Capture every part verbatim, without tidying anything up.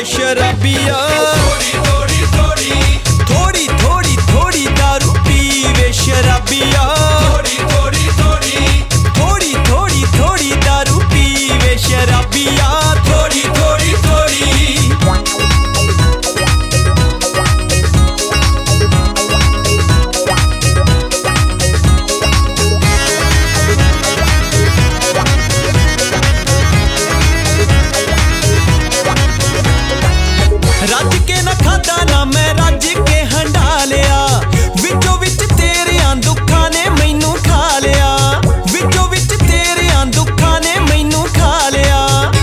शराबिया। थोड़ी थोड़ी थोड़ी थोड़ी थोड़ी दारू पीवे शराबिया। थोड़ी थोड़ी थोड़ी थोड़ी थोड़ी दारू पीवे शराबिया। थोड़ी थोड़ी थोड़ी रज के न खादा ना मैं रज के हंडा लिया। विचों विच तेरियां दुखां ने मैनू खा लिया। विचों विच तेरियां दुखां ने मैनू खा लिया।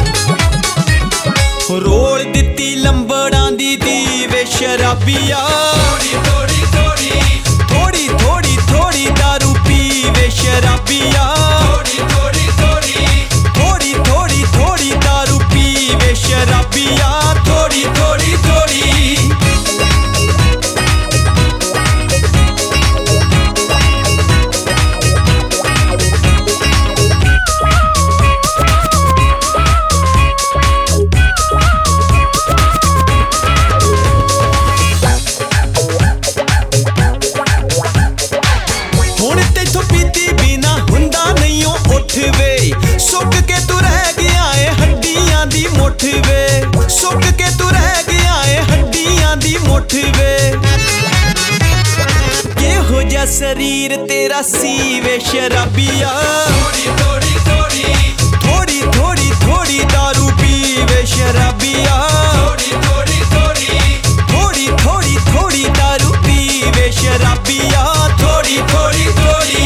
रोल दित्ती लंबड़ां दी दीवे शराबिया। थोड़ी थोड़ी थोड़ी थोड़ी थोड़ी दारू पीवे शराबिया। थोड़ी थोड़ी थोड़ी थोड़ी थोड़ी दारू पीवे शराबिया। थोड़ी थोड़ी थोड़ी हुण तेथों पीती बिना हुंदा नहीं उठ वे। सुक के तू रह गया है हड्डियां दी मुठ वे। सुक के तू रह गया है हड्डियां दी मुठ वे। किहो जा शरीर तेरा सीवे शराबिया। थोड़ी थोड़ी थोड़ी थोड़ी थोड़ी दारू पीवे शराबिया। थोड़ी थोड़ी थोड़ी थोड़ी थोड़ी दारू पीवे शराबिया। थोड़ी थोड़ी थोड़ी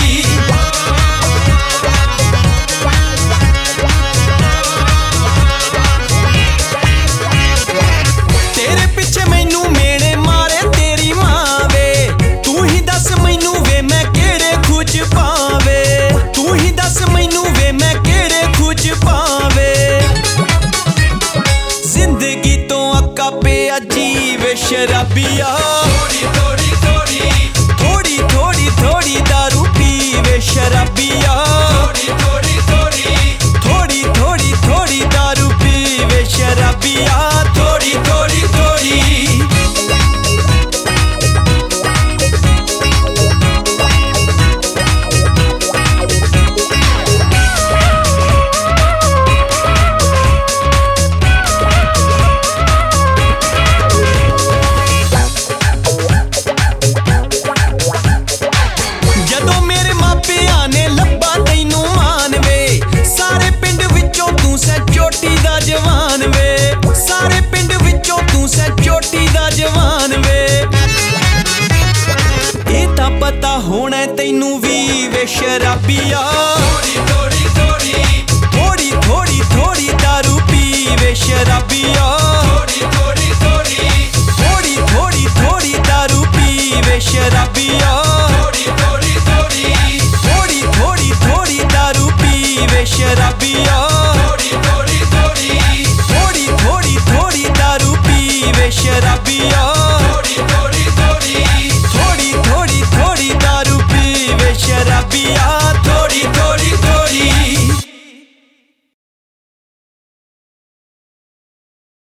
तेरे पिछे मैनू मेने मारे तेरी मां वे। तू ही दस मैनू वे मैं केड़े खुज पावे। तू ही दस मैनू वे मैं केड़े खुज पावे। जिंदगी तो अक्का पे अजीब शराबिया। थोड़ी थोड़ी थोड़ी थोड़ी थोड़ी दारू पीवे शराबिया। थोड़ी थोड़ी थोड़ी थोड़ी थोड़ी दारू पीवे शराबिया। थोड़ी थोड़ी थोड़ी जदों मेरे मापियां ने लब्बा तैनू मान वे। सारे पिंड विचों तू सै चोटी दा जवान वे। सारे पिंड विचों तू सै चोटी दा जवान वे। ए तां पता होना तैनू वी वे शराबिया। थोड़ी थोड़ी थोड़ी थोड़ी थोड़ी दारू पीवे शराबिया। थोड़ी थोड़ी थोड़ी थोड़ी थोड़ी दारू पीवे शराबिया। थोड़ी थोड़ी थोड़ी थोड़ी थोड़ी थोड़ी दारू पीवे शराबिया। थोड़ी थोड़ी थोड़ी थोड़ी थोड़ी थोड़ी दारू पीवे शराबिया।